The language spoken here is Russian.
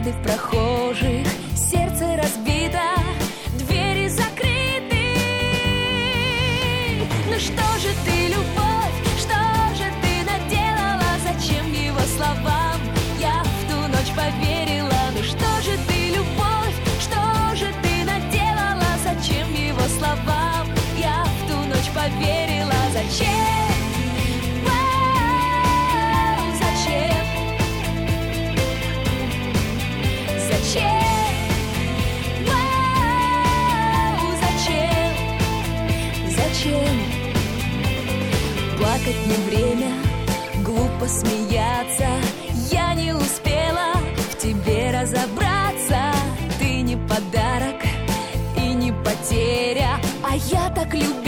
взгляды прохожих, сердце разбито, двери закрыты. Ну что же ты, любовь, что же ты наделала? Зачем его словам я в ту ночь поверила? Ну что же ты, любовь, что же ты наделала? Зачем его словам я в ту ночь поверила? Зачем? Плакать не время, глупо смеяться. Я не успела в тебе разобраться. Ты не подарок и не потеря, а я так любила.